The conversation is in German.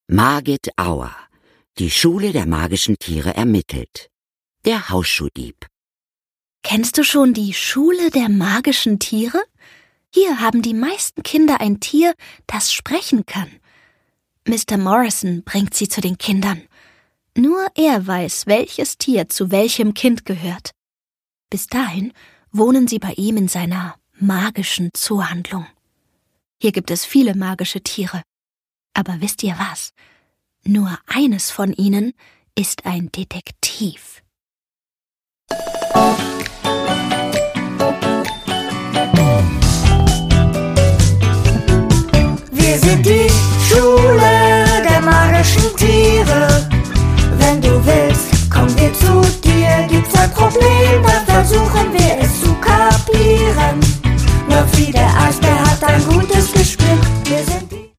Margit Auer, die Schule der magischen Tiere ermittelt. Der Hausschuhdieb. Kennst du schon die Schule der magischen Tiere? Hier haben die meisten Kinder ein Tier, das sprechen kann. Mr. Morrison bringt sie zu den Kindern. Nur er weiß, welches Tier zu welchem Kind gehört. Bis dahin wohnen sie bei ihm in seiner magischen Zoohandlung. Hier gibt es viele magische Tiere. Aber wisst ihr was? Nur eines von ihnen ist ein Detektiv. Wir sind die Schule der magischen Tiere.